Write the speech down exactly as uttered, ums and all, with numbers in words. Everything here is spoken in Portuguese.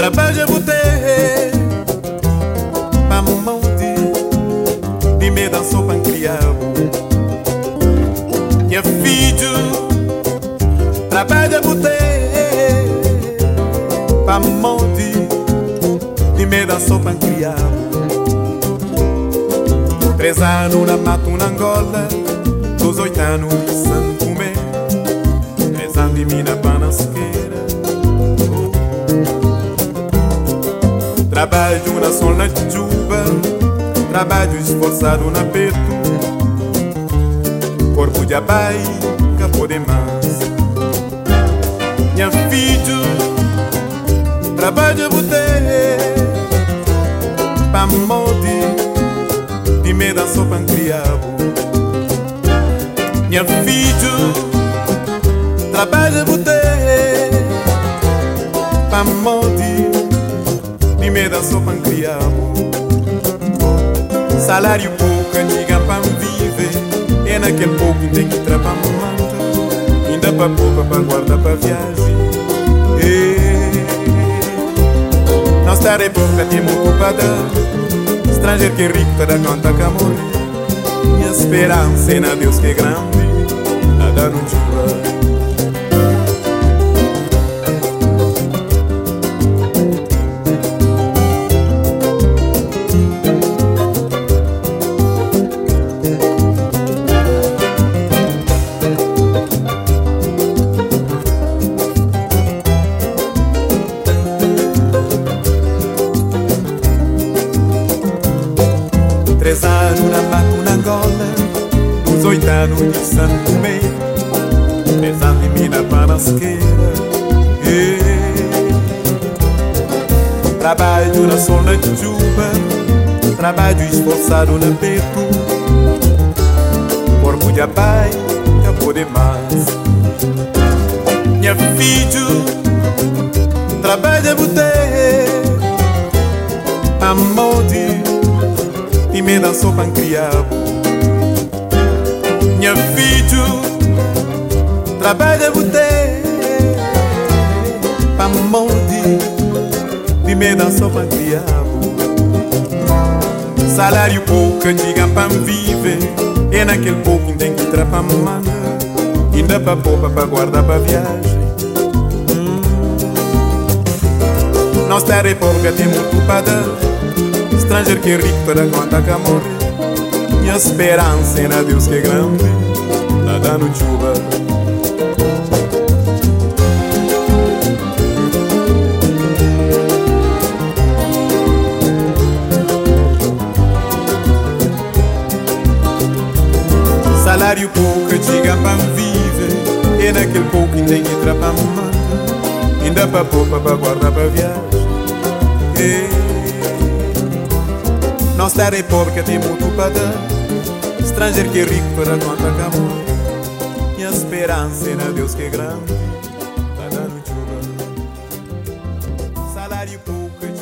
Trabalha botei pra monte de me dançou pra criar. Minha filho trabalha botei pra monte de me dançou pra criar. Três anos na mato na Angola, dos oito anos de São Tomé, três anos de mina panasqueira. Trabalho na sol na Juba, trabalho esforçado na peito, corpo de abai, capô de mais. Minha filho trabalho botei pra molde de me dançou pra criar. Minha filho trabalha botei pra molde de me dançou pra criar. Salário pouco, antiga pra viver, é naquele pouco que tem que trabalhar manta, ainda pra pouco pra guardar pra viagem. E nós tá de pouca tem muito pra dar, estrangeiro que é rico tá da conta que morre. Minha esperança é na Deus que é grande, a dar no chuva. Três anos na mato na Angola, uns oito anos de São Tomé, três anos de mina panasqueira. E trabalho na sol na Juba, trabalho esforçado na peito, corpo de abai, capô de mais. Minha filho trabalha botei a molde e me dançou pra criar. Minha filho trabalha botei pra molde e me dançou pra criar. Salário pouco, diga pra viver, é naquele pouco que tem que entrar pra manga, ainda pra poupa pra guardar pra viagem. hum. Nós terra é pouca, tem muito pra dar, estrangeiro que é rico toda conta que morre. Minha esperança é na Deus que é grande, tá dando chuva. Salário pouco, diga pra viver, é naquele pouco que tem que entrar pra manga, ainda pra poupa pra guardar pra viagem. e nós terra é pobre que tem muito para dar, estrangeiro que é rico para conta que amor. Minha esperança é na Deus que é grande, tá dando chuva. Salário pouco.